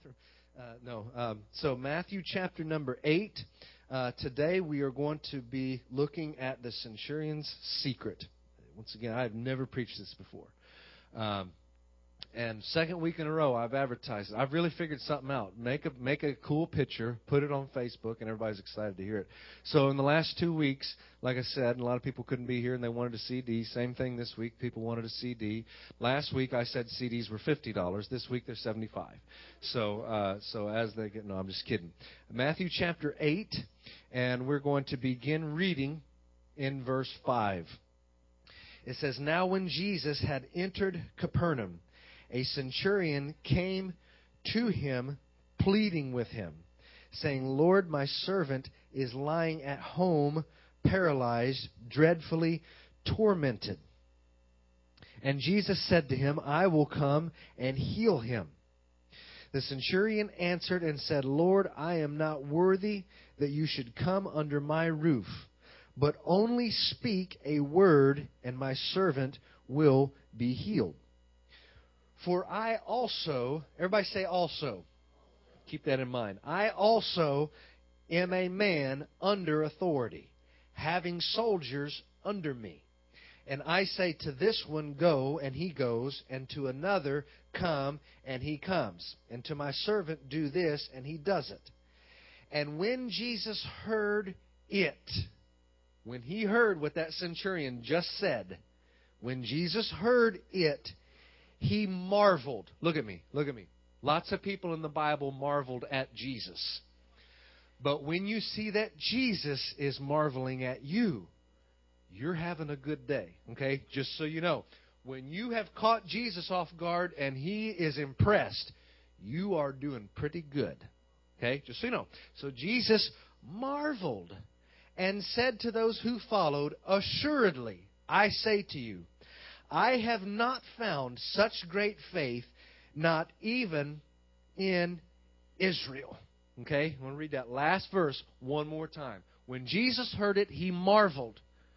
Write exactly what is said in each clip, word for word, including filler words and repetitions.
bathroom. Uh, no. Um, so Matthew chapter number eight. Uh, today we are going to be looking at the centurion's secret. Once again, I've never preached this before. Um, and second week in a row, I've advertised it. I've really figured something out. Make a make a cool picture, put it on Facebook, and everybody's excited to hear it. So in the last two weeks, like I said, and a lot of people couldn't be here, and they wanted a C D. Same thing this week. People wanted a C D. Last week, I said C Ds were fifty dollars. This week, they're seventy-five dollars. So, uh, so as they get, no, I'm just kidding. Matthew chapter eight, and we're going to begin reading in verse five. It says, "Now when Jesus had entered Capernaum, a centurion came to him, pleading with him, saying, 'Lord, my servant is lying at home, paralyzed, dreadfully tormented.' And Jesus said to him, 'I will come and heal him.' The centurion answered and said, 'Lord, I am not worthy that you should come under my roof, but only speak a word, and my servant will be healed. For I also,'" everybody say also. Keep that in mind. "I also am a man under authority, having soldiers under me. And I say to this one, 'Go,' and he goes, and to another, 'Come,' and he comes, and to my servant, 'Do this,' and he does it." And when Jesus heard it, when he heard what that centurion just said, when Jesus heard it, he marveled. Look at me, look at me. Lots of people in the Bible marveled at Jesus. But when you see that Jesus is marveling at you, you're having a good day, okay? Just so you know. When you have caught Jesus off guard and he is impressed, you are doing pretty good, okay? Just so you know. So Jesus marveled and said to those who followed, "Assuredly, I say to you, I have not found such great faith, not even in Israel." Okay? I want to read that last verse one more time. "When Jesus heard it, he marveled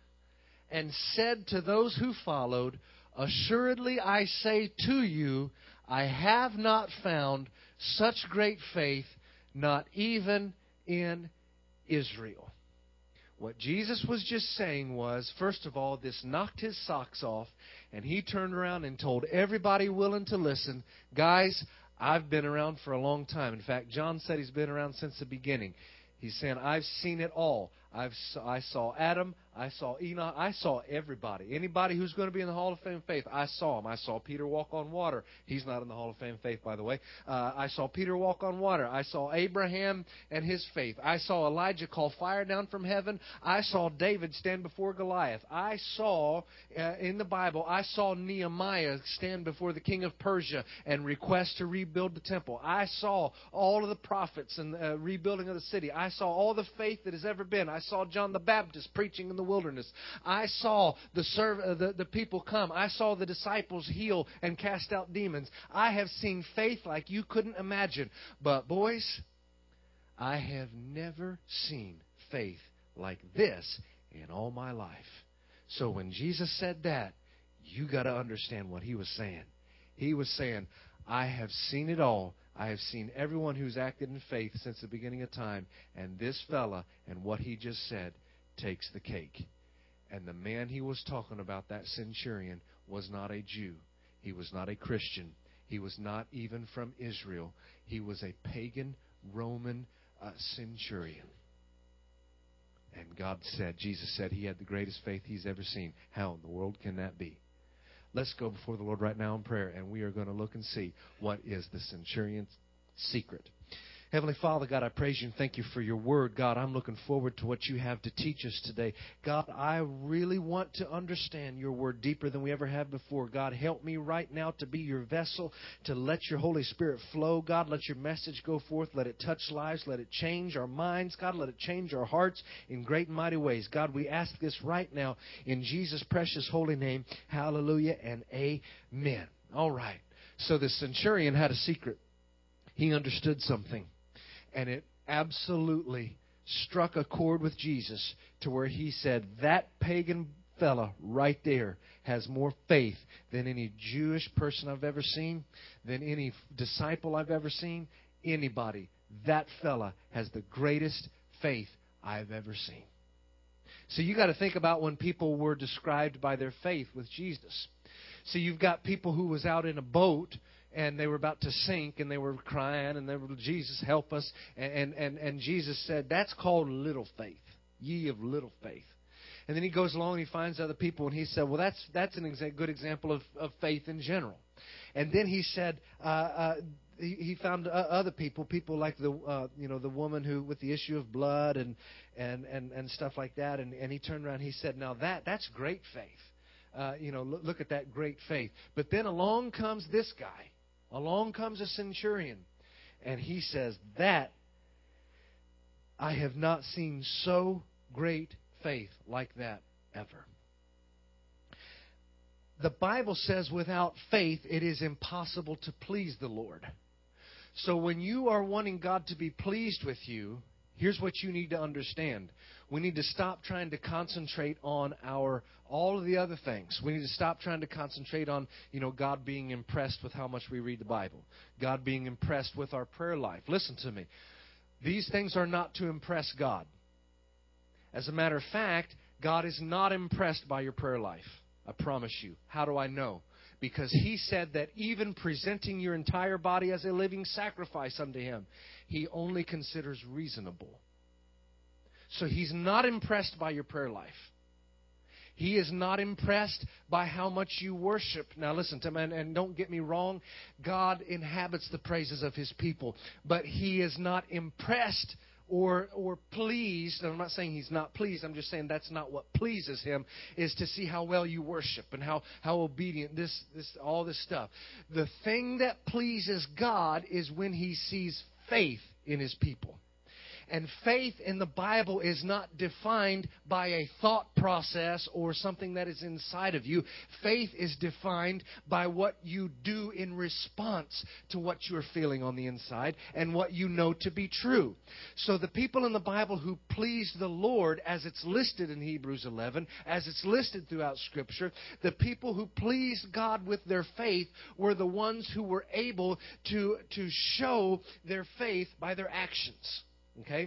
and said to those who followed, 'Assuredly, I say to you, I have not found such great faith, not even in Israel.'" What Jesus was just saying was, first of all, this knocked his socks off, and he turned around and told everybody willing to listen, "Guys, I've been around for a long time." In fact, John said he's been around since the beginning. He's saying, "I've seen it all. I've I saw Adam. I saw Enoch. I saw everybody. Anybody who's going to be in the Hall of Fame of Faith, I saw him. I saw Peter walk on water." He's not in the Hall of Fame of Faith, by the way. Uh, I saw Peter walk on water. I saw Abraham and his faith. I saw Elijah call fire down from heaven. I saw David stand before Goliath. I saw, uh, in the Bible, I saw Nehemiah stand before the king of Persia and request to rebuild the temple. I saw all of the prophets and the uh, rebuilding of the city. I saw all the faith that has ever been. I saw John the Baptist preaching in the wilderness. I saw the, serv- uh, the the people come. I saw the disciples heal and cast out demons. I have seen faith like you couldn't imagine. But boys, I have never seen faith like this in all my life. So when Jesus said that, you got to understand what he was saying. He was saying, "I have seen it all. I have seen everyone who's acted in faith since the beginning of time, and this fella and what he just said takes the cake." And the man he was talking about, that centurion, was not a Jew. He was not a Christian. He was not even from Israel. He was a pagan Roman uh, centurion. And God said, Jesus said he had the greatest faith he's ever seen. How in the world can that be? Let's go before the Lord right now in prayer, and we are going to look and see what is the centurion's secret. Heavenly Father, God, I praise you and thank you for your word. God, I'm looking forward to what you have to teach us today. God, I really want to understand your word deeper than we ever have before. God, help me right now to be your vessel, to let your Holy Spirit flow. God, let your message go forth. Let it touch lives. Let it change our minds. God, let it change our hearts in great and mighty ways. God, we ask this right now in Jesus' precious holy name. Hallelujah and amen. All right. So the centurion had a secret. He understood something. And it absolutely struck a chord with Jesus to where he said, that pagan fella right there has more faith than any Jewish person I've ever seen, than any disciple I've ever seen, anybody, that fella has the greatest faith I've ever seen. So you got to think about when people were described by their faith with Jesus. So you've got people who was out in a boat and they were about to sink and they were crying and they were, Jesus, help us. And, and, and Jesus said, that's called little faith, ye of little faith. And then he goes along and he finds other people and he said, well, that's that's an exa- good example of, of faith in general. And then he said, uh, uh, he, he found uh, other people, people like the uh, you know the woman who with the issue of blood and and, and, and stuff like that. And, and he turned around and he said, now that that's great faith. Uh, you know, look, look at that great faith. But then along comes this guy. Along comes a centurion. And he says, that I have not seen so great faith like that ever. The Bible says without faith it is impossible to please the Lord. So when you are wanting God to be pleased with you, here's what you need to understand. We need to stop trying to concentrate on our all of the other things. We need to stop trying to concentrate on, you know, God being impressed with how much we read the Bible. God being impressed with our prayer life. Listen to me. These things are not to impress God. As a matter of fact, God is not impressed by your prayer life. I promise you. How do I know? Because He said that even presenting your entire body as a living sacrifice unto Him, He only considers reasonable. So He's not impressed by your prayer life. He is not impressed by how much you worship. Now listen to me, and, and don't get me wrong. God inhabits the praises of His people. But He is not impressed or or pleased. And I'm not saying He's not pleased. I'm just saying that's not what pleases Him, is to see how well you worship and how, how obedient, this, this all this stuff. The thing that pleases God is when He sees faith in His people. And faith in the Bible is not defined by a thought process or something that is inside of you. Faith is defined by what you do in response to what you're feeling on the inside and what you know to be true. So the people in the Bible who pleased the Lord, as it's listed in Hebrews eleven, as it's listed throughout Scripture, the people who pleased God with their faith were the ones who were able to, to show their faith by their actions. Okay?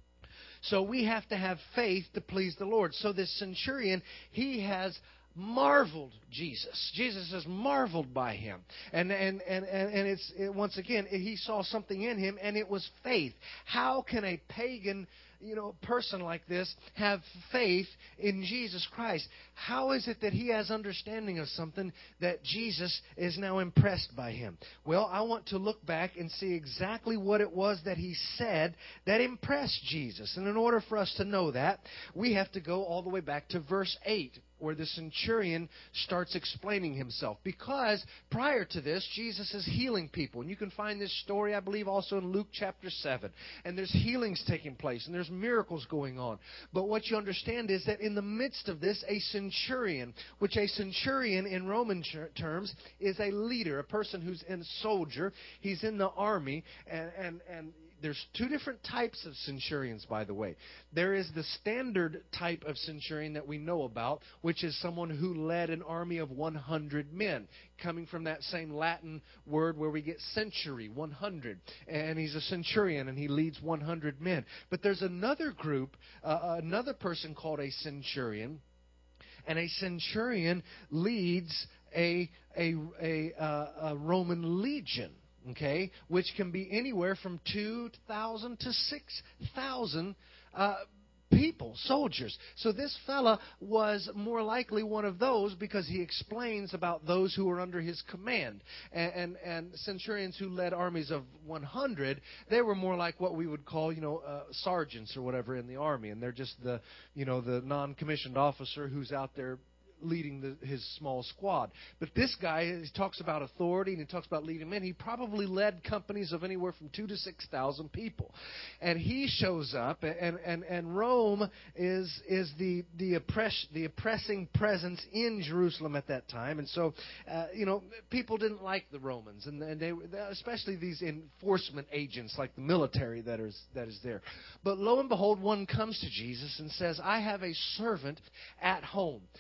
So we have to have faith to please the Lord. So this centurion, he has marveled Jesus. Jesus has marveled by him. And and and, and it's it, once again, he saw something in him, and it was faith. How can a pagan, you know, person like this have faith in Jesus Christ? How is it that he has understanding of something that Jesus is now impressed by him? Well, I want to look back and see exactly what it was that he said that impressed Jesus. And in order for us to know that, we have to go all the way back to verse eight, where the centurion starts explaining himself. Because prior to this, Jesus is healing people. And you can find this story, I believe, also in Luke chapter seven. And there's healings taking place, and there's miracles going on. But what you understand is that in the midst of this, a centurion, which a centurion in Roman terms is a leader, a person who's a soldier. He's in the army, and and and there's two different types of centurions, by the way. There is the standard type of centurion that we know about, which is someone who led an army of one hundred men, coming from that same Latin word where we get century, one hundred. And he's a centurion, and he leads one hundred men. But there's another group, uh, another person called a centurion, and a centurion leads a, a, a, uh, a Roman legion. Okay, which can be anywhere from two thousand to six thousand uh, people, soldiers. So this fella was more likely one of those, because he explains about those who were under his command. And, and, and centurions who led armies of one hundred, they were more like what we would call, you know, uh, sergeants or whatever in the army. And they're just the, you know, the non-commissioned officer who's out there leading the, his small squad. But this guy, he talks about authority and he talks about leading men. He probably led companies of anywhere from two to six thousand people, and he shows up. And and, and Rome is is the the oppress the oppressing presence in Jerusalem at that time, and so uh, you know people didn't like the Romans, and, and they especially these enforcement agents like the military that is that is there. But lo and behold, one comes to Jesus and says, "I have a servant at home." And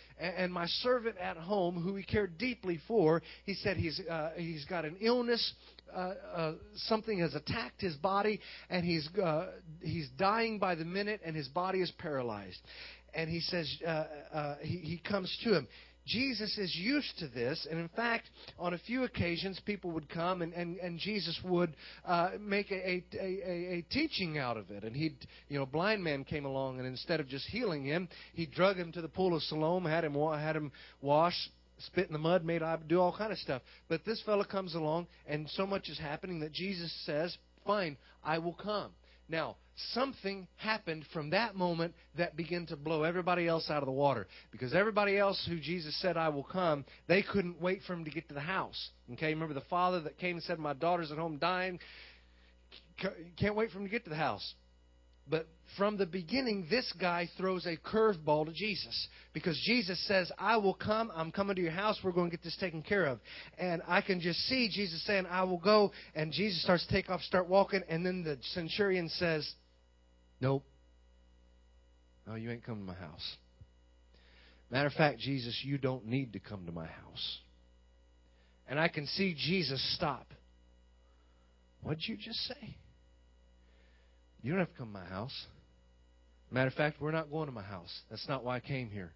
and my servant at home, who he cared deeply for, he said he's uh, he's got an illness. Uh, uh, something has attacked his body, and he's uh, he's dying by the minute, and his body is paralyzed. And he says uh, uh, he, he comes to him. Jesus is used to this, and in fact, on a few occasions, people would come, and, and, and Jesus would uh, make a, a, a, a teaching out of it. And he'd, you know, a blind man came along, and instead of just healing him, he drug him to the pool of Siloam, had him had him wash, spit in the mud, made do all kind of stuff. But this fella comes along, and so much is happening that Jesus says, "Fine, I will come." Now, something happened from that moment that began to blow everybody else out of the water. Because everybody else who Jesus said, "I will come," they couldn't wait for him to get to the house. Okay, remember the father that came and said, "My daughter's at home dying." Can't wait for him to get to the house. But from the beginning, this guy throws a curveball to Jesus. Because Jesus says, "I will come. I'm coming to your house. We're going to get this taken care of." And I can just see Jesus saying, "I will go." And Jesus starts to take off, start walking. And then the centurion says, "Nope. No, you ain't coming to my house. Matter of fact, Jesus, you don't need to come to my house." And I can see Jesus stop. "What'd you just say? You don't have to come to my house. Matter of fact, we're not going to my house. That's not why I came here."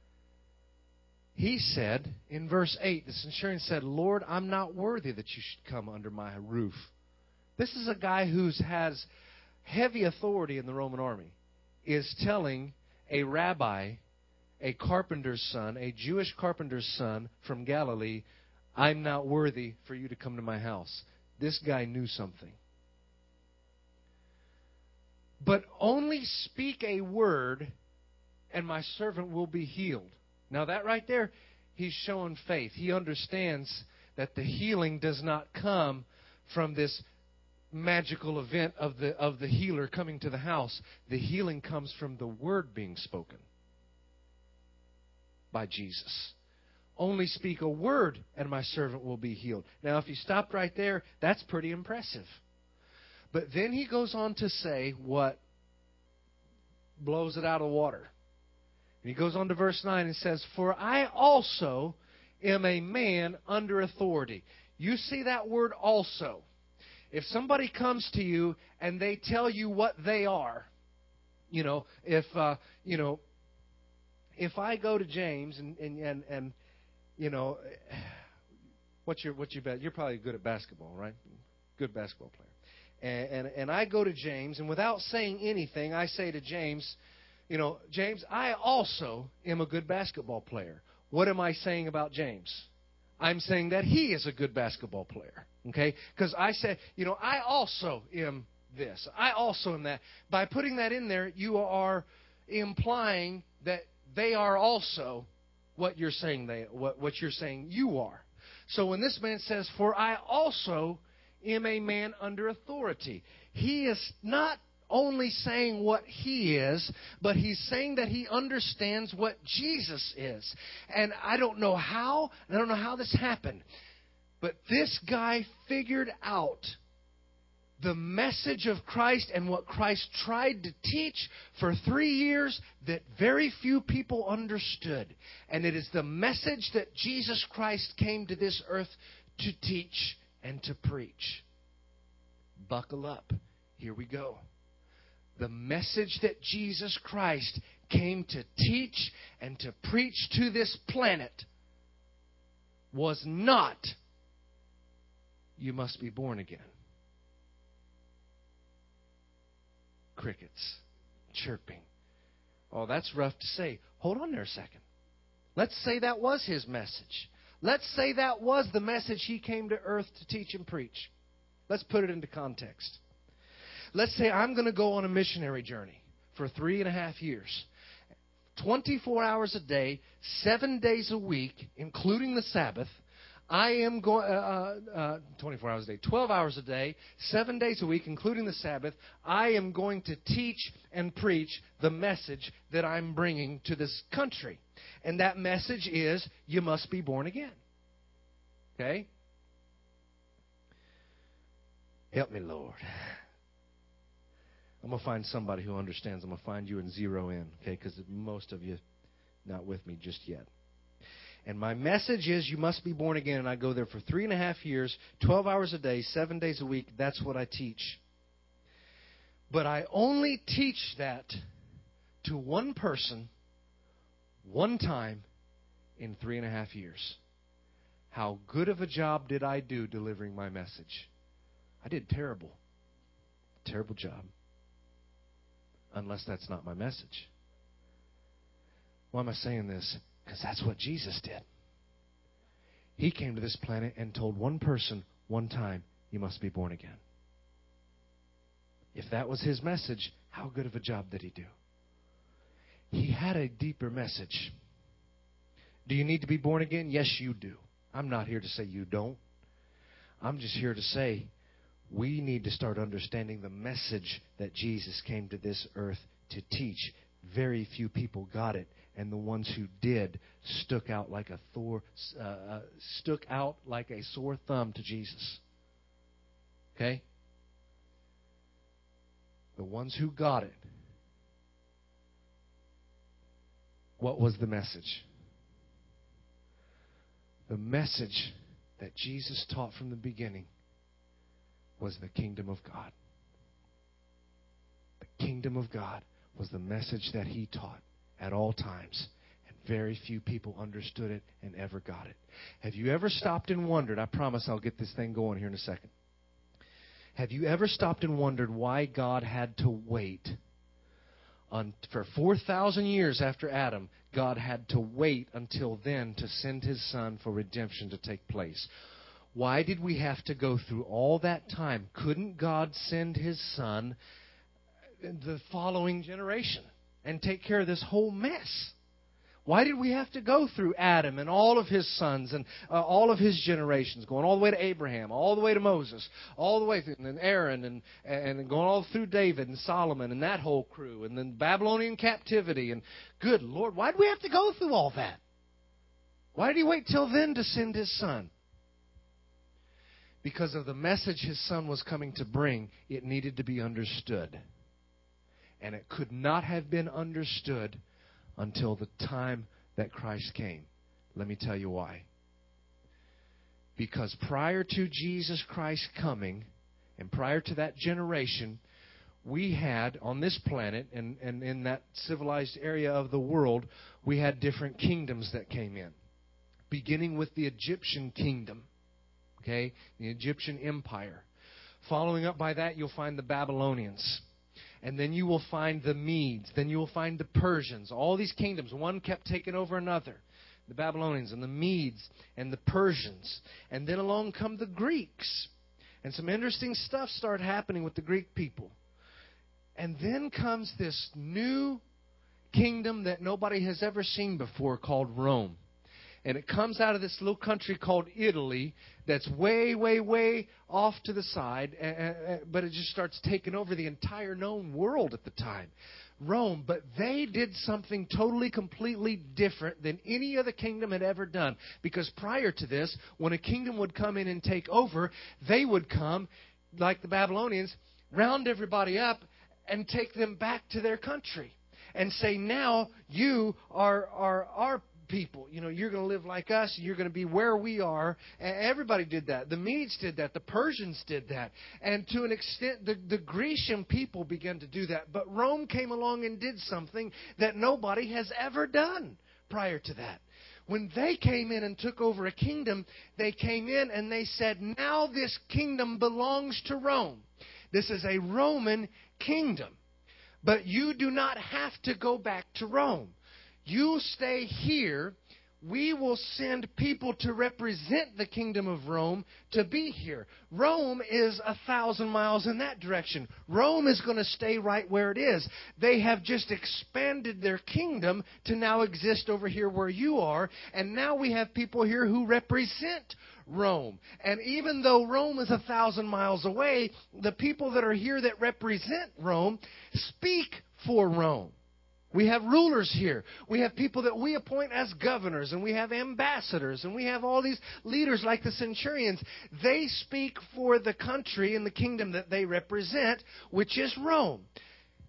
He said, in verse eight, the centurion said, "Lord, I'm not worthy that you should come under my roof." This is a guy who has heavy authority in the Roman army, is telling a rabbi, a carpenter's son, a Jewish carpenter's son from Galilee, "I'm not worthy for you to come to my house." This guy knew something. "But only speak a word, and my servant will be healed." Now that right there, he's showing faith. He understands that the healing does not come from this magical event of the of the healer coming to the house. The healing comes from the word being spoken by Jesus. "Only speak a word, and my servant will be healed." Now, if you stopped right there, that's pretty impressive. But then he goes on to say what blows it out of the water. And he goes on to verse nine and says, "For I also am a man under authority." You see that word "also." If somebody comes to you and they tell you what they are, you know, if, uh, you know, if I go to James and, and, and, and you know, what's your, what's your bet? You're probably good at basketball, right? Good basketball player. And, and and I go to James, and without saying anything, I say to James, you know, "James, I also am a good basketball player." What am I saying about James? I'm saying that he is a good basketball player. Okay? Because I say, you know, "I also am this. I also am that." By putting that in there, you are implying that they are also what you're saying they what, what you're saying you are. So when this man says, "For I also am a man under authority," he is not only saying what he is, but he's saying that he understands what Jesus is. And I don't know how, I don't know how this happened, but this guy figured out the message of Christ and what Christ tried to teach for three years that very few people understood. And it is the message that Jesus Christ came to this earth to teach and to preach. Buckle up. Here we go. The message that Jesus Christ came to teach and to preach to this planet was not, "You must be born again." Crickets chirping. Oh, that's rough to say. Hold on there a second. Let's say that was his message. Let's say that was the message he came to earth to teach and preach. Let's put it into context. Let's say I'm going to go on a missionary journey for three and a half years. twenty-four hours a day, seven days a week, including the Sabbath. I am going, uh, uh, twenty-four hours a day, twelve hours a day, seven days a week, including the Sabbath. I am going to teach and preach the message that I'm bringing to this country. And that message is, you must be born again. Okay? Help me, Lord. I'm going to find somebody who understands. I'm going to find you and zero in, okay? Because most of you not with me just yet. And my message is you must be born again. And I go there for three and a half years, twelve hours a day, seven days a week. That's what I teach. But I only teach that to one person, one time in three and a half years. How good of a job did I do delivering my message? I did terrible. Terrible job. Unless that's not my message. Why am I saying this? Because that's what Jesus did. He came to this planet and told one person, one time, you must be born again. If that was His message, how good of a job did He do? He had a deeper message. Do you need to be born again? Yes, you do. I'm not here to say you don't. I'm just here to say we need to start understanding the message that Jesus came to this earth to teach. Very few people got it, and the ones who did stuck out like a Thor, uh, uh, stuck out like a sore thumb to Jesus. Okay? The ones who got it. What was the message? The message that Jesus taught from the beginning was the kingdom of God. The kingdom of God was the message that He taught at all times. And very few people understood it and ever got it. Have you ever stopped and wondered? I promise I'll get this thing going here in a second. Have you ever stopped and wondered why God had to wait? On, for four thousand years after Adam, God had to wait until then to send His Son for redemption to take place. Why did we have to go through all that time? Couldn't God send His Son the following generation and take care of this whole mess? Why did we have to go through Adam and all of his sons and uh, all of his generations, going all the way to Abraham, all the way to Moses, all the way through, and then Aaron, and, and going all through David and Solomon and that whole crew, and then Babylonian captivity, and good Lord, why did we have to go through all that? Why did He wait till then to send His Son? Because of the message His Son was coming to bring, it needed to be understood. And it could not have been understood until the time that Christ came. Let me tell you why. Because prior to Jesus Christ coming, and prior to that generation, we had on this planet, and, and in that civilized area of the world, we had different kingdoms that came in. Beginning with the Egyptian kingdom. Okay? The Egyptian Empire. Following up by that, you'll find the Babylonians. And then you will find the Medes. Then you will find the Persians. All these kingdoms, one kept taking over another. The Babylonians and the Medes and the Persians. And then along come the Greeks. And some interesting stuff started happening with the Greek people. And then comes this new kingdom that nobody has ever seen before called Rome. And it comes out of this little country called Italy that's way, way, way off to the side. But it just starts taking over the entire known world at the time. Rome. But they did something totally, completely different than any other kingdom had ever done. Because prior to this, when a kingdom would come in and take over, they would come, like the Babylonians, round everybody up and take them back to their country. And say, now you are, are our people. You know, you're going to live like us. You're going to be where we are. And everybody did that. The Medes did that. The Persians did that. And to an extent, the, the Grecian people began to do that. But Rome came along and did something that nobody has ever done prior to that. When they came in and took over a kingdom, they came in and they said, now this kingdom belongs to Rome. This is a Roman kingdom. But you do not have to go back to Rome. You stay here. We will send people to represent the kingdom of Rome to be here. Rome is a thousand miles in that direction. Rome is going to stay right where it is. They have just expanded their kingdom to now exist over here where you are. And now we have people here who represent Rome. And even though Rome is a thousand miles away, the people that are here that represent Rome speak for Rome. We have rulers here. We have people that we appoint as governors, and we have ambassadors, and we have all these leaders like the centurions. They speak for the country and the kingdom that they represent, which is Rome.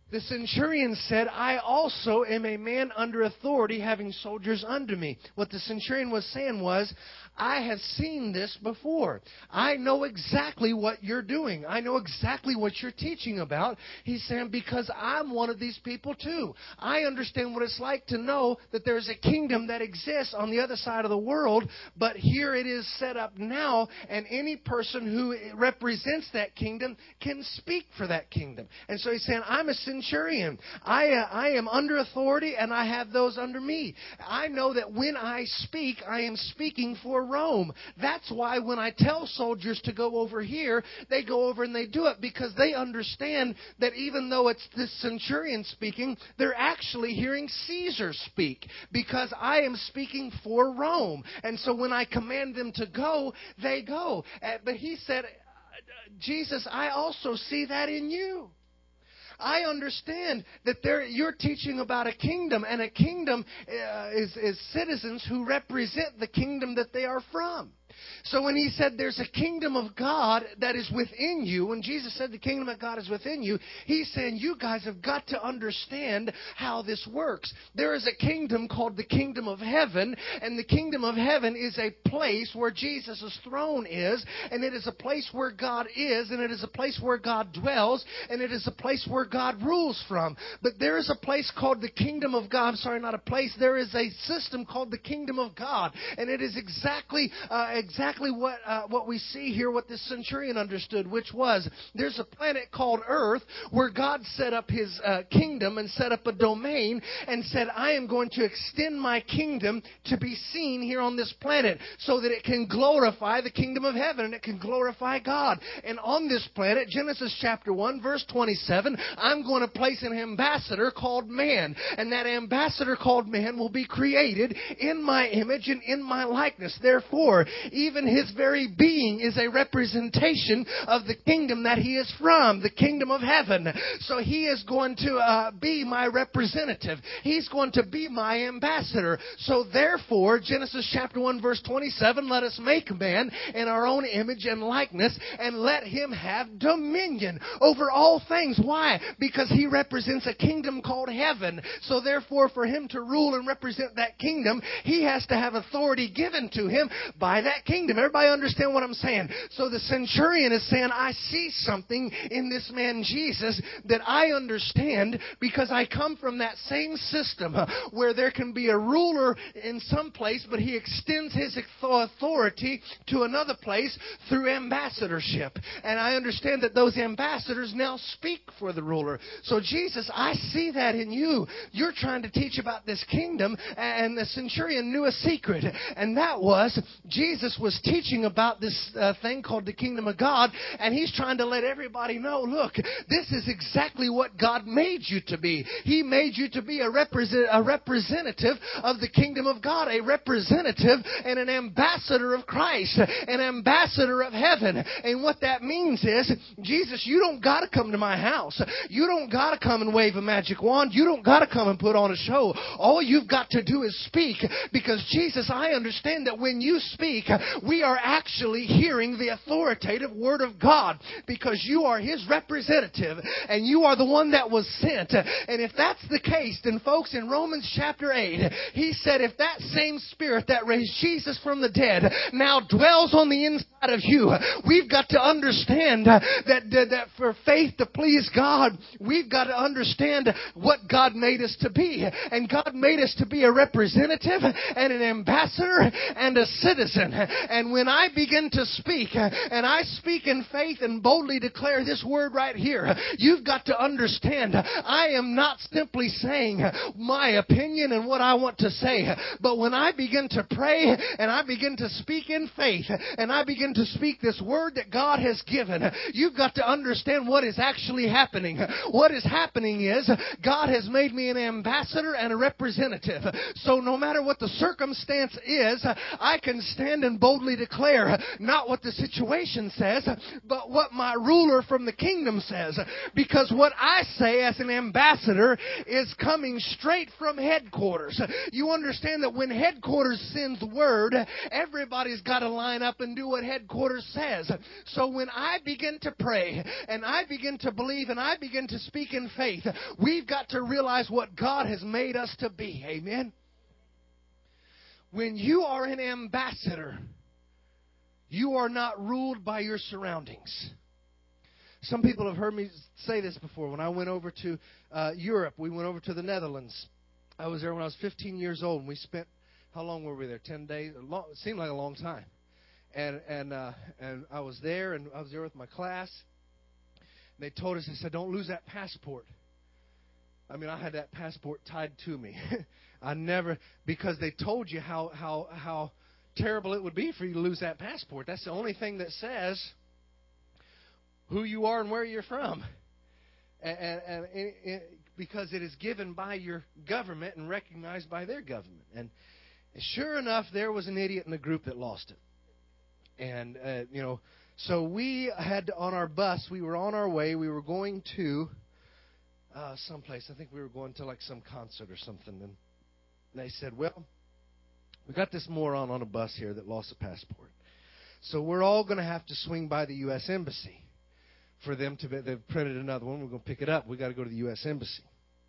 The centurion said, I also am a man under authority, having soldiers under me. What the centurion was saying was, I have seen this before. I know exactly what you're doing. I know exactly what you're teaching about. He's saying, because I'm one of these people too. I understand what it's like to know that there's a kingdom that exists on the other side of the world, but here it is set up now, and any person who represents that kingdom can speak for that kingdom. And so he's saying, I'm a centurion. I, uh, I am under authority, and I have those under me. I know that when I speak, I am speaking for Rome. That's why when I tell soldiers to go over here, they go over and they do it, because they understand that even though it's this centurion speaking, they're actually hearing Caesar speak, because I am speaking for Rome. And so when I command them to go, they go. Uh, but he said, Jesus, I also see that in you. I understand that there, you're teaching about a kingdom, and a kingdom uh, is, is citizens who represent the kingdom that they are from. So when he said there's a kingdom of God that is within you, when Jesus said the kingdom of God is within you, he's saying you guys have got to understand how this works. There is a kingdom called the kingdom of heaven, and the kingdom of heaven is a place where Jesus' throne is, and it is a place where God is, and it is a place where God dwells, and it is a place where God rules from. But there is a place called the kingdom of God. I'm sorry, not a place. There is a system called the kingdom of God, and it is exactly uh, exactly what uh, what we see here, what this centurion understood, which was there's a planet called Earth where God set up his uh, kingdom and set up a domain and said, I am going to extend my kingdom to be seen here on this planet so that it can glorify the kingdom of heaven and it can glorify God. And on this planet, Genesis chapter one, verse twenty-seven, I'm going to place an ambassador called man. And that ambassador called man will be created in my image and in my likeness. Therefore, even his very being is a representation of the kingdom that he is from, the kingdom of heaven. So he is going to uh, be my representative. He's going to be my ambassador. So therefore, Genesis chapter one, verse twenty-seven, let us make man in our own image and likeness, and let him have dominion over all things. Why? Because he represents a kingdom called heaven. So therefore, for him to rule and represent that kingdom, he has to have authority given to him by that kingdom. Everybody understand what I'm saying? So the centurion is saying, I see something in this man Jesus that I understand because I come from that same system where there can be a ruler in some place, but he extends his authority to another place through ambassadorship. And I understand that those ambassadors now speak for the ruler. So Jesus, I see that in you. You're trying to teach about this kingdom, and the centurion knew a secret, and that was Jesus was teaching about this uh, thing called the kingdom of God, and he's trying to let everybody know, look, this is exactly what God made you to be. He made you to be a, represent, a representative of the kingdom of God, a representative and an ambassador of Christ, an ambassador of heaven. And what that means is, Jesus, you don't got to come to my house. You don't got to come and wave a magic wand. You don't got to come and put on a show. All you've got to do is speak, because Jesus, I understand that when you speak, we are actually hearing the authoritative word of God, because you are his representative and you are the one that was sent. And if that's the case, then folks, in Romans chapter eight, he said if that same spirit that raised Jesus from the dead now dwells on the inside of you, we've got to understand that, that, that for faith to please God, we've got to understand what God made us to be. And God made us to be a representative and an ambassador and a citizen. And when I begin to speak, and I speak in faith and boldly declare this word right here, you've got to understand, I am not simply saying my opinion and what I want to say, but when I begin to pray and I begin to speak in faith and I begin to speak this word that God has given, you've got to understand what is actually happening. What is happening is God has made me an ambassador and a representative. So no matter what the circumstance is, I can stand and boldly declare not what the situation says, but what my ruler from the kingdom says. Because what I say as an ambassador is coming straight from headquarters. You understand that when headquarters sends word, everybody's got to line up and do what headquarters headquarters says. So when I begin to pray and I begin to believe and I begin to speak in faith, we've got to realize what God has made us to be. Amen. When you are an ambassador, you are not ruled by your surroundings. Some people have heard me say this before. When I went over to uh, Europe, we went over to the Netherlands. I was there when I was fifteen years old, and we spent, how long were we there? ten days? A long, it seemed like a long time. And and uh, and I was there, and I was there with my class. And they told us, they said, don't lose that passport. I mean, I had that passport tied to me. I never, because they told you how, how, how terrible it would be for you to lose that passport. That's the only thing that says who you are and where you're from. And, and, and it, it, because it is given by your government and recognized by their government. And sure enough, there was an idiot in the group that lost it. And, uh, you know, so we had to, on our bus, we were on our way. We were going to uh, someplace. I think we were going to like some concert or something. And they said, well, we got this moron on a bus here that lost a passport. So we're all going to have to swing by the U S Embassy for them to be. They've printed another one. We're going to pick it up. We've got to go to the U S Embassy.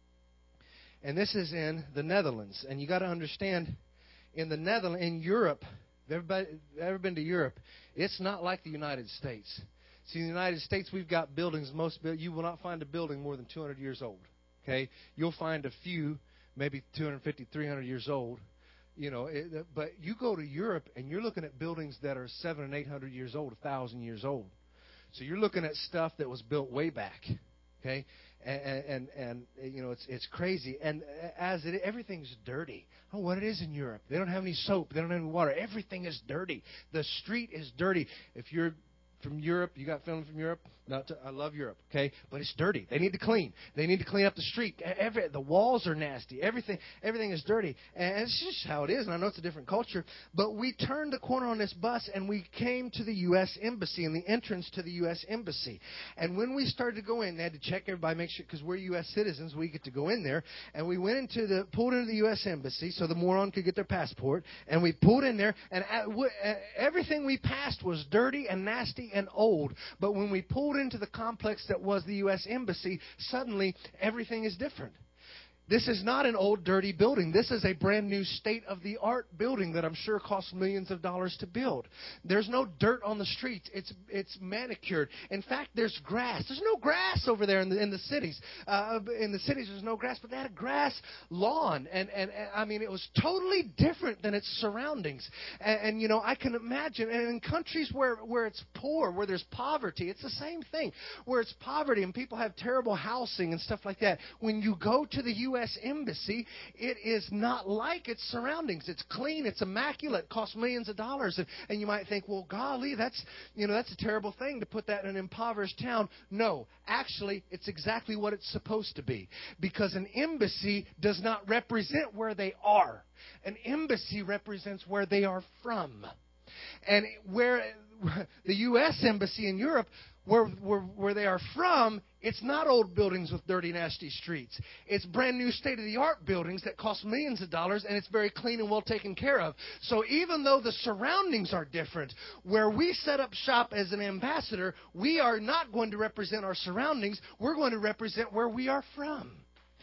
And this is in the Netherlands. And you got to understand, in the Netherlands, in Europe, everybody ever been to Europe, it's not like the United States. See, in the United States, we've got buildings. Most you will not find a building more than two hundred years old. Okay, you'll find a few, maybe two hundred fifty, three hundred years old. You know, it, but you go to Europe and you're looking at buildings that are seven and eight hundred years old, a thousand years old. So you're looking at stuff that was built way back. Okay, and and, and you know it's it's crazy. And as it everything's dirty. Oh, what it is in Europe? They don't have any soap. They don't have any water. Everything is dirty. The street is dirty. If you're from Europe, you got family from Europe? Not to, I love Europe, okay? But it's dirty. They need to clean. They need to clean up the street. Every, the walls are nasty. Everything everything is dirty. And it's just how it is. And I know it's a different culture. But we turned the corner on this bus, and we came to the U S Embassy, and the entrance to the U S Embassy. And when we started to go in, they had to check everybody, make sure, because we're U S citizens, we get to go in there. And we went into the, pulled into the U S Embassy so the moron could get their passport. And we pulled in there, and at, w- everything we passed was dirty and nasty and old. But when we pulled into the complex that was the U S Embassy, suddenly everything is different. This is not an old, dirty building. This is a brand new state-of-the-art building that I'm sure costs millions of dollars to build. There's no dirt on the streets. It's it's manicured. In fact, there's grass. There's no grass over there in the in the cities. Uh, in the cities, there's no grass, but they had a grass lawn, and and, and I mean, it was totally different than its surroundings. And, and you know, I can imagine, and in countries where where it's poor, where there's poverty, it's the same thing. Where it's poverty and people have terrible housing and stuff like that. When you go to the U S Embassy, it is not like its surroundings. It's clean. It's immaculate. It costs millions of dollars. And, and you might think, well, golly, that's, you know, that's a terrible thing to put that in an impoverished town. No, actually, it's exactly what it's supposed to be. Because an embassy does not represent where they are. An embassy represents where they are from. And where the U S Embassy in Europe, where, where, where they are from, it's not old buildings with dirty, nasty streets. It's brand new state-of-the-art buildings that cost millions of dollars, and it's very clean and well taken care of. So even though the surroundings are different, where we set up shop as an ambassador, we are not going to represent our surroundings. We're going to represent where we are from.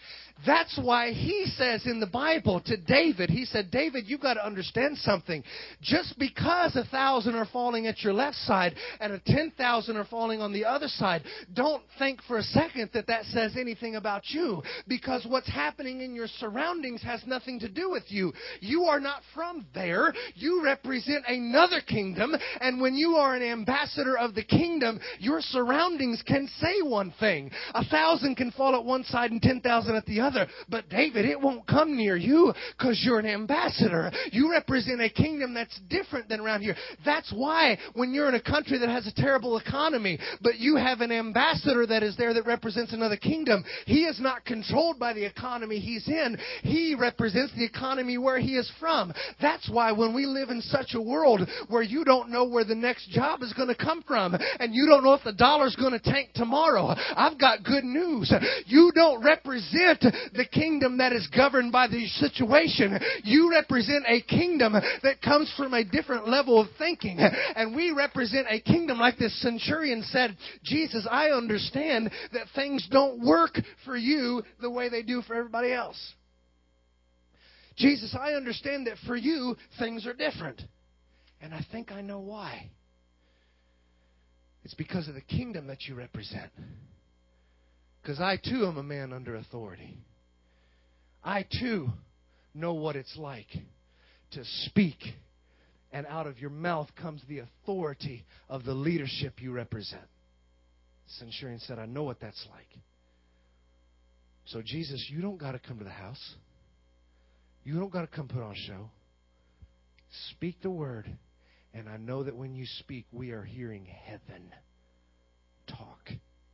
That's why he says in the Bible to David, he said, David, you've got to understand something. Just because a thousand are falling at your left side and a ten thousand are falling on the other side, don't think for a second that that says anything about you. Because what's happening in your surroundings has nothing to do with you. You are not from there. You represent another kingdom. And when you are an ambassador of the kingdom, your surroundings can say one thing. A thousand can fall at one side and ten thousand at the other. Other. But David, it won't come near you because you're an ambassador. You represent a kingdom that's different than around here. That's why when you're in a country that has a terrible economy, but you have an ambassador that is there that represents another kingdom, he is not controlled by the economy he's in. He represents the economy where he is from. That's why when we live in such a world where you don't know where the next job is going to come from and you don't know if the dollar's going to tank tomorrow, I've got good news. You don't represent the kingdom that is governed by the situation. You represent a kingdom that comes from a different level of thinking. And we represent a kingdom like this centurion said, Jesus, I understand that things don't work for you the way they do for everybody else. Jesus, I understand that for you, things are different. And I think I know why. It's because of the kingdom that you represent. Because I, too, am a man under authority. I, too, know what it's like to speak. And out of your mouth comes the authority of the leadership you represent. The centurion said, I know what that's like. So, Jesus, you don't got to come to the house. You don't got to come put on a show. Speak the word. And I know that when you speak, we are hearing heaven talk.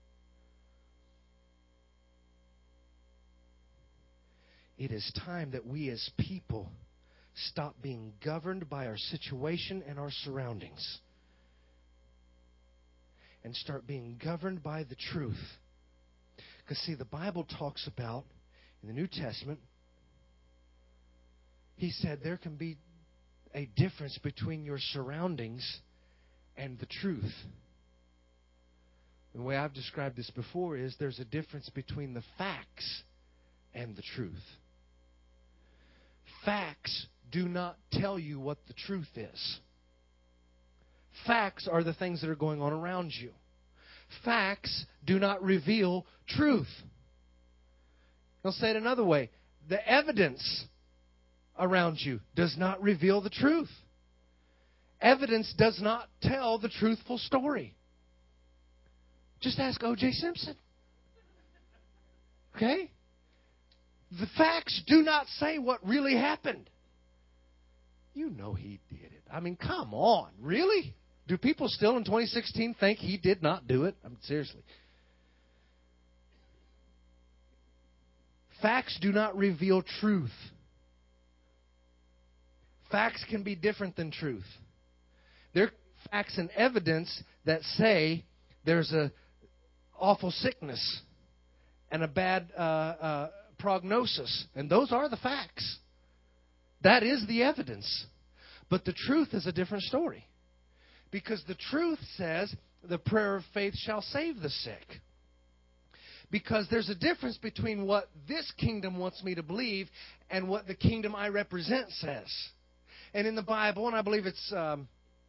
It is time that we as people stop being governed by our situation and our surroundings and start being governed by the truth. Because, see, the Bible talks about, in the New Testament, he said there can be a difference between your surroundings and the truth. The way I've described this before is there's a difference between the facts and the truth. Facts do not tell you what the truth is. Facts are the things that are going on around you. Facts do not reveal truth. I'll say it another way. The evidence around you does not reveal the truth. Evidence does not tell the truthful story. Just ask O J Simpson. Okay? The facts do not say what really happened. You know he did it. I mean, come on. Really? Do people still in twenty sixteen think he did not do it? I mean, seriously. Facts do not reveal truth. Facts can be different than truth. There are facts and evidence that say there's a awful sickness and a bad uh, uh, prognosis. And those are the facts. That is the evidence. But the truth is a different story. Because the truth says the prayer of faith shall save the sick. Because there's a difference between what this kingdom wants me to believe and what the kingdom I represent says. And in the Bible, and I believe it's, um,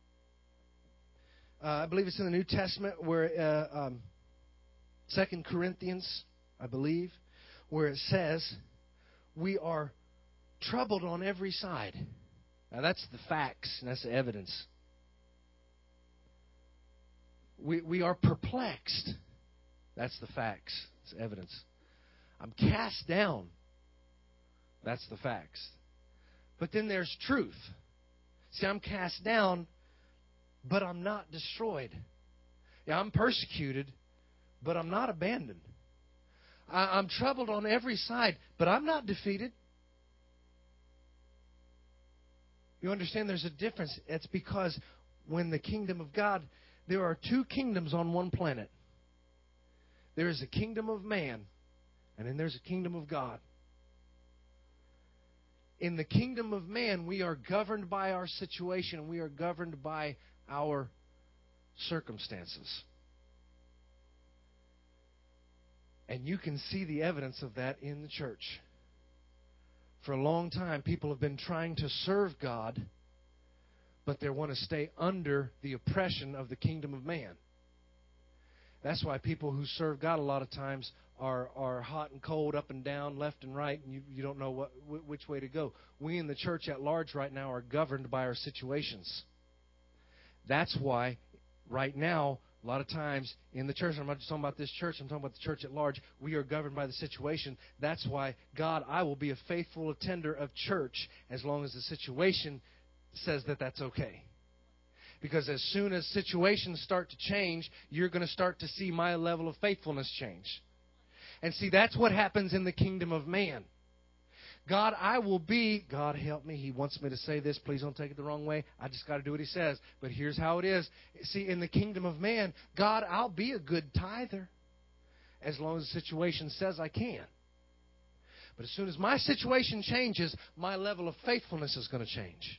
uh, I believe it's in the New Testament, where uh, um, Second Corinthians, I believe, where it says, we are troubled on every side. Now that's the facts, and that's the evidence. We we are perplexed. That's the facts. It's evidence. I'm cast down. That's the facts. But then there's truth. See, I'm cast down, but I'm not destroyed. Yeah, I'm persecuted, but I'm not abandoned. I, I'm troubled on every side, but I'm not defeated. You understand there's a difference. It's because when the kingdom of God, there are two kingdoms on one planet. There is a kingdom of man, and then there's a kingdom of God. In the kingdom of man, we are governed by our situation. We are governed by our circumstances. And you can see the evidence of that in the church. For a long time, people have been trying to serve God, but they want to stay under the oppression of the kingdom of man. That's why people who serve God a lot of times are are hot and cold, up and down, left and right, and you, you don't know what which way to go. We in the church at large right now are governed by our situations. That's why right now, a lot of times in the church, I'm not just talking about this church, I'm talking about the church at large, we are governed by the situation. That's why, God, I will be a faithful attender of church as long as the situation says that that's okay. Because as soon as situations start to change, you're going to start to see my level of faithfulness change. And see, that's what happens in the kingdom of man. God, I will be, God help me, He wants me to say this, please don't take it the wrong way. I just got to do what He says. But here's how it is. See, in the kingdom of man, God, I'll be a good tither as long as the situation says I can. But as soon as my situation changes, my level of faithfulness is going to change.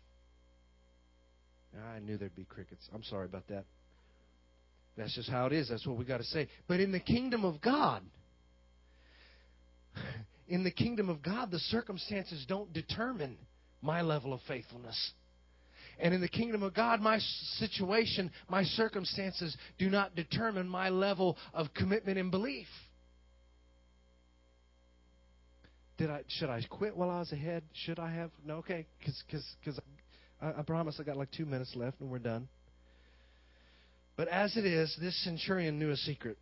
I knew there'd be crickets. I'm sorry about that. That's just how it is. That's what we got to say. But in the kingdom of God, in the kingdom of God, the circumstances don't determine my level of faithfulness. And in the kingdom of God, my situation, my circumstances do not determine my level of commitment and belief. Did I? Should I quit while I was ahead? Should I have? No, okay. Because I, I promise I got like two minutes left and we're done. But as it is, this centurion knew a secret.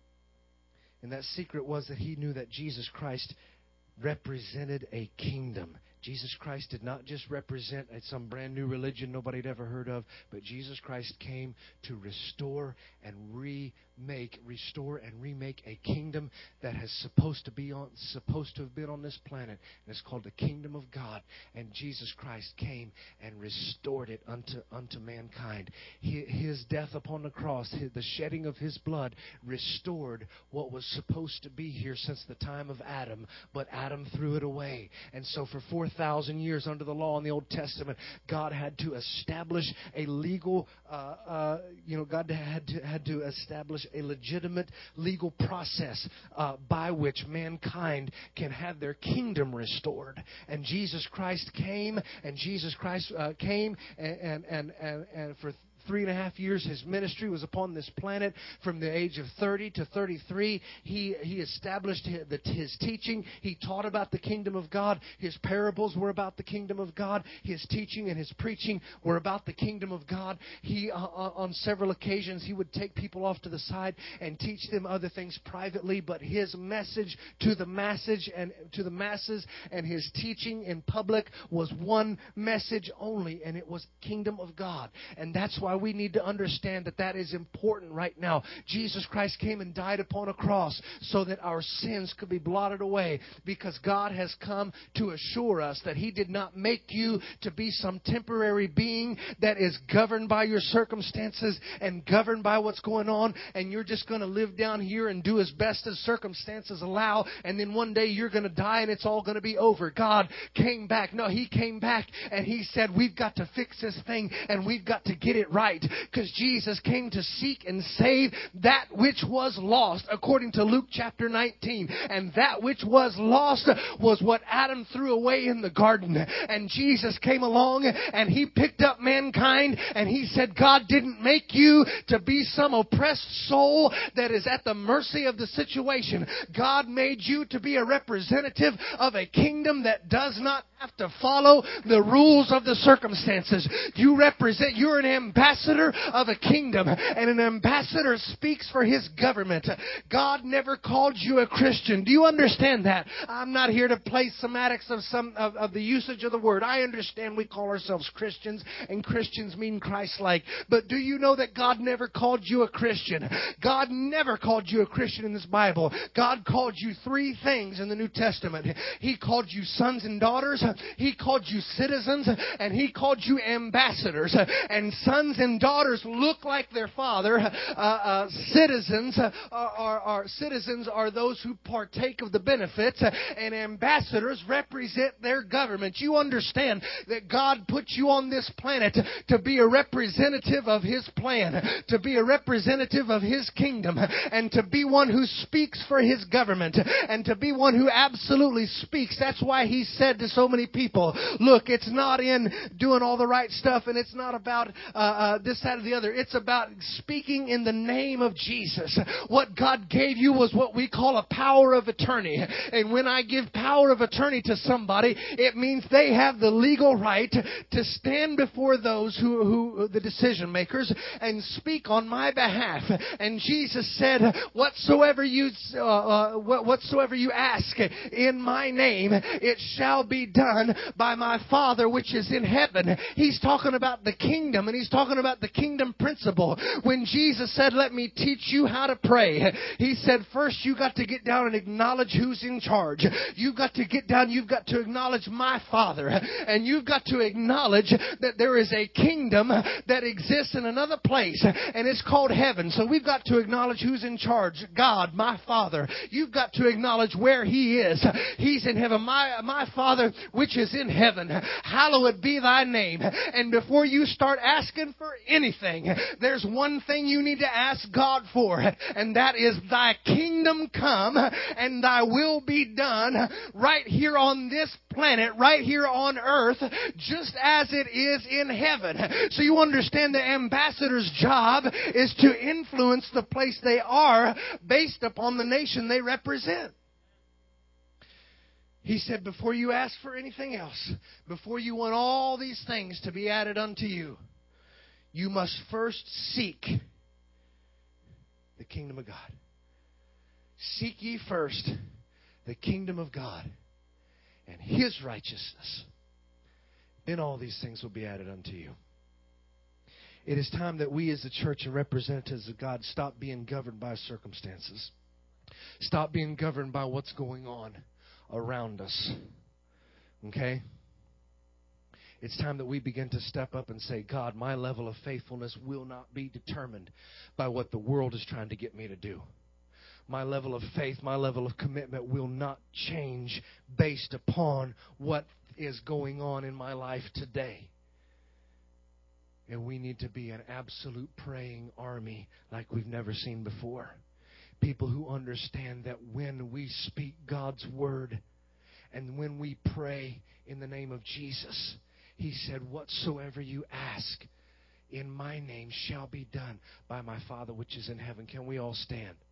And that secret was that he knew that Jesus Christ represented a kingdom. Jesus Christ did not just represent some brand new religion nobody had ever heard of, but Jesus Christ came to restore and remake, restore and remake a kingdom that has supposed to be on, supposed to have been on this planet. And it's called the kingdom of God. And Jesus Christ came and restored it unto unto mankind. His death upon the cross, the shedding of His blood, restored what was supposed to be here since the time of Adam, but Adam threw it away. And so for four thousand years under the law in the Old Testament, God had to establish a legal, uh, uh, you know, God had to, had to establish a legitimate legal process uh, by which mankind can have their kingdom restored. And Jesus Christ came, and Jesus Christ uh, came, and and and, and, and for Three and a half years, His ministry was upon this planet. From the age of thirty to thirty-three, He, he established his, his teaching. He taught about the kingdom of God. His parables were about the kingdom of God. His teaching and His preaching were about the kingdom of God. He, uh, on several occasions, He would take people off to the side and teach them other things privately. But His message to the masses and to the masses and His teaching in public was one message only, and it was kingdom of God. And that's why we need to understand that that is important right now. Jesus Christ came and died upon a cross so that our sins could be blotted away, because God has come to assure us that He did not make you to be some temporary being that is governed by your circumstances and governed by what's going on, and you're just going to live down here and do as best as circumstances allow, and then one day you're going to die and it's all going to be over. God came back. No, He came back and He said, we've got to fix this thing and we've got to get it right. Because Jesus came to seek and save that which was lost, according to Luke chapter nineteen. And that which was lost was what Adam threw away in the garden. And Jesus came along and He picked up mankind and He said, God didn't make you to be some oppressed soul that is at the mercy of the situation. God made you to be a representative of a kingdom that does not have to follow the rules of the circumstances. You represent, you're an ambassador of a kingdom, and an ambassador speaks for his government. God never called you a Christian. Do you understand that? I'm not here to play semantics of some of, of the usage of the word. I understand we call ourselves Christians, and Christians mean Christ-like. But do you know that God never called you a Christian? God never called you a Christian in this Bible. God called you three things in the New Testament. He called you sons and daughters. He called you citizens, and He called you ambassadors. And sons and daughters look like their father. Uh, uh, citizens uh, are, are citizens are those who partake of the benefits, and ambassadors represent their government. You understand that God put you on this planet to be a representative of His plan, to be a representative of His kingdom, and to be one who speaks for His government, and to be one who absolutely speaks. That's why He said to so many people, look, it's not in doing all the right stuff, and it's not about uh, uh, this, that, or the other. It's about speaking in the name of Jesus. What God gave you was what we call a power of attorney. And when I give power of attorney to somebody, it means they have the legal right to stand before those who, who the decision makers, and speak on my behalf. And Jesus said, whatsoever you uh, uh, whatsoever you ask in my name, it shall be done. done by my Father which is in heaven. He's talking about the kingdom, and he's talking about the kingdom principle. When Jesus said, let me teach you how to pray, he said, first you got to get down and acknowledge who's in charge. You've got to get down, you've got to acknowledge my Father, and you've got to acknowledge that there is a kingdom that exists in another place, and it's called heaven. So we've got to acknowledge who's in charge. God, my Father. You've got to acknowledge where He is. He's in heaven. My, my Father, which is in heaven, hallowed be thy name. And before you start asking for anything, there's one thing you need to ask God for, and that is thy kingdom come and thy will be done right here on this planet, right here on earth, just as it is in heaven. So you understand the ambassador's job is to influence the place they are based upon the nation they represent. He said, before you ask for anything else, before you want all these things to be added unto you, you must first seek the kingdom of God. Seek ye first the kingdom of God and His righteousness. Then all these things will be added unto you. It is time that we as the church and representatives of God stop being governed by circumstances. Stop being governed by what's going on around us. Okay? It's time that we begin to step up and say, God, my level of faithfulness will not be determined by what the world is trying to get me to do. My level of faith, my level of commitment will not change based upon what is going on in my life today. And we need to be an absolute praying army like we've never seen before. People who understand that when we speak God's word and when we pray in the name of Jesus, He said, whatsoever you ask in my name shall be done by my Father which is in heaven. Can we all stand?